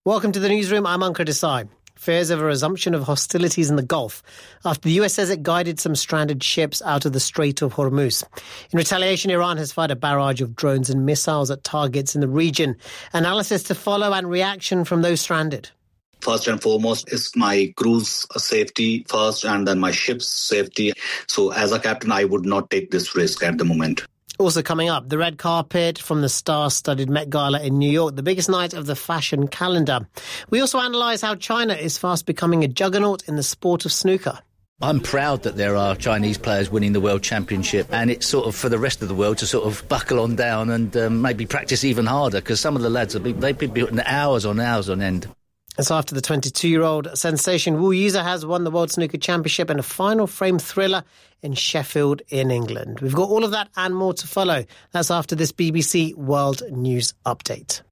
Welcome to the newsroom. I'm Ankur Desai. Fears of a resumption of hostilities in the Gulf after the US says it guided some stranded ships out of the Strait of Hormuz. In retaliation, Iran has fired a barrage of drones and missiles at targets in the region. Analysis to follow and reaction from those stranded. First and foremost is my crew's safety first and then my ship's safety. So as a captain, I would not take this risk at the moment. Also coming up, the red carpet from the star-studded Met Gala in New York, the biggest night of the fashion calendar. We also analyse how China is fast becoming a juggernaut in the sport of snooker. I'm proud that there are Chinese players winning the World Championship, and it's sort of for the rest of the world to sort of buckle on down and maybe practice even harder, because some of the lads, they've been putting hours on end. And so after the 22-year-old sensation, Wu Yize has won the World Snooker Championship in a final frame thriller in Sheffield in England. We've got all of that and more to follow. That's after this BBC World News Update.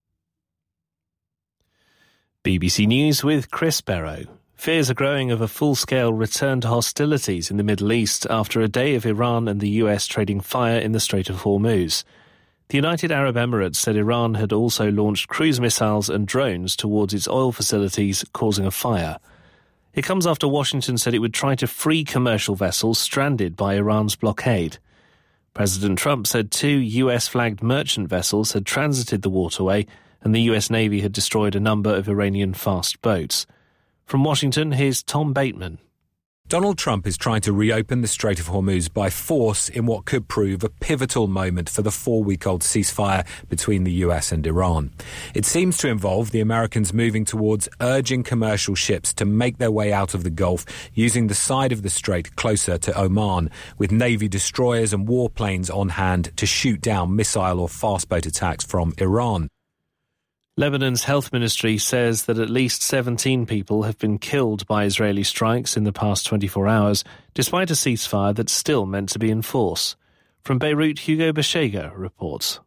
BBC News with Chris Barrow. Fears are growing of a full-scale return to hostilities in the Middle East after a day of Iran and the US trading fire in the Strait of Hormuz. The United Arab Emirates said Iran had also launched cruise missiles and drones towards its oil facilities, causing a fire. It comes after Washington said it would try to free commercial vessels stranded by Iran's blockade. President Trump said 2 US-flagged merchant vessels had transited the waterway and the US Navy had destroyed a number of Iranian fast boats. From Washington, here's Tom Bateman. Donald Trump is trying to reopen the Strait of Hormuz by force in what could prove a pivotal moment for the 4-week-old ceasefire between the US and Iran. It seems to involve the Americans moving towards urging commercial ships to make their way out of the Gulf using the side of the strait closer to Oman, with Navy destroyers and warplanes on hand to shoot down missile or fastboat attacks from Iran. Lebanon's health ministry says that at least 17 people have been killed by Israeli strikes in the past 24 hours, despite a ceasefire that's still meant to be in force. From Beirut, Hugo Beshega reports.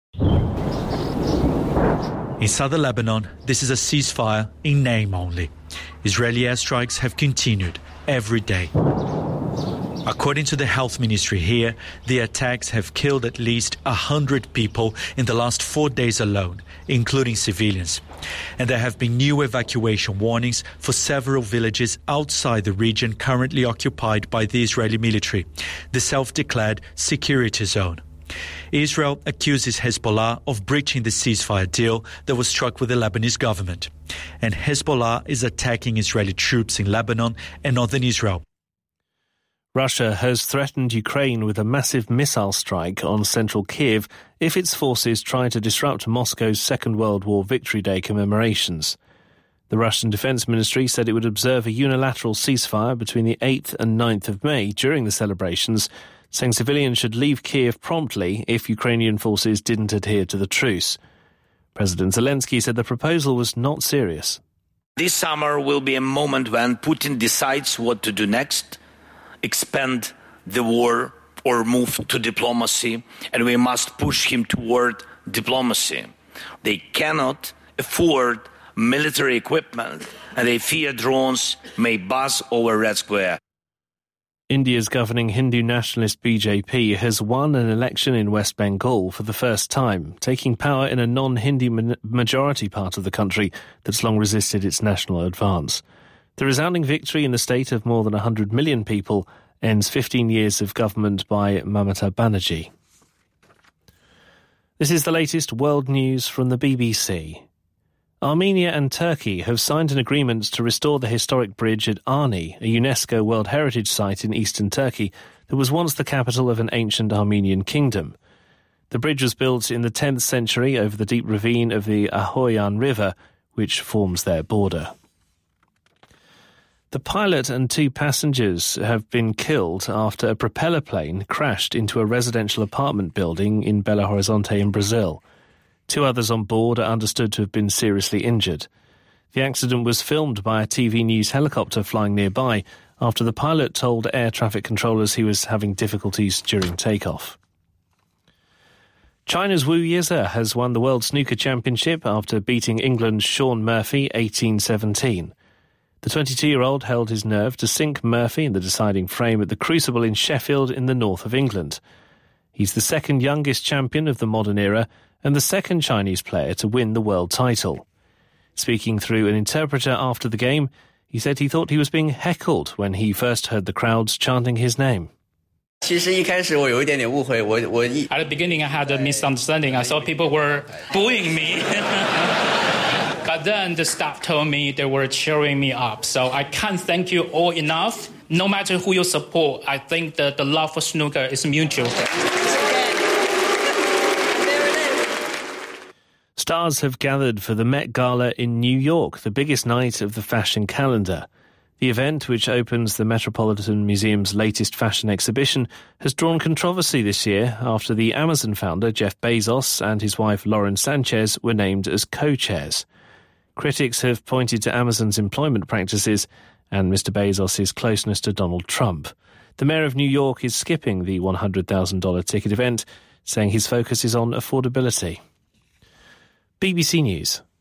In southern Lebanon, this is a ceasefire in name only. Israeli airstrikes have continued every day. According to the health ministry here, the attacks have killed at least 100 people in the last 4 days alone, including civilians. And there have been new evacuation warnings for several villages outside the region currently occupied by the Israeli military, the self-declared security zone. Israel accuses Hezbollah of breaching the ceasefire deal that was struck with the Lebanese government. And Hezbollah is attacking Israeli troops in Lebanon and northern Israel. Russia has threatened Ukraine with a massive missile strike on central Kiev if its forces try to disrupt Moscow's Second World War Victory Day commemorations. The Russian Defense Ministry said it would observe a unilateral ceasefire between the 8th and 9th of May during the celebrations, saying civilians should leave Kiev promptly if Ukrainian forces didn't adhere to the truce. President Zelensky said the proposal was not serious. This summer will be a moment when Putin decides what to do next. Expand the war or move to diplomacy, and we must push him toward diplomacy. They cannot afford military equipment, and they fear drones may buzz over Red Square. India's governing Hindu nationalist BJP has won an election in West Bengal for the first time, taking power in a non-Hindu majority part of the country that's long resisted its national advance. The resounding victory in the state of more than 100 million people ends 15 years of government by Mamata Banerjee. This is the latest world news from the BBC. Armenia and Turkey have signed an agreement to restore the historic bridge at Ani, a UNESCO World Heritage Site in eastern Turkey that was once the capital of an ancient Armenian kingdom. The bridge was built in the 10th century over the deep ravine of the Ahoyan River, which forms their border. The pilot and 2 passengers have been killed after a propeller plane crashed into a residential apartment building in Belo Horizonte in Brazil. 2 others on board are understood to have been seriously injured. The accident was filmed by a TV news helicopter flying nearby after the pilot told air traffic controllers he was having difficulties during takeoff. China's Wu Yize has won the World Snooker Championship after beating England's Shaun Murphy 18-17. The 22-year-old held his nerve to sink Murphy in the deciding frame at the Crucible in Sheffield in the north of England. He's the second youngest champion of the modern era and the second Chinese player to win the world title. Speaking through an interpreter after the game, he said he thought he was being heckled when he first heard the crowds chanting his name. At the beginning, I had a misunderstanding. I thought people were booing me. But then the staff told me they were cheering me up. So I can't thank you all enough. No matter who you support, I think that the love for snooker is mutual. Stars have gathered for the Met Gala in New York, the biggest night of the fashion calendar. The event, which opens the Metropolitan Museum's latest fashion exhibition, has drawn controversy this year after the Amazon founder Jeff Bezos and his wife Lauren Sanchez were named as co-chairs. Critics have pointed to Amazon's employment practices and Mr. Bezos' closeness to Donald Trump. The mayor of New York is skipping the $100,000 ticket event, saying his focus is on affordability. BBC News.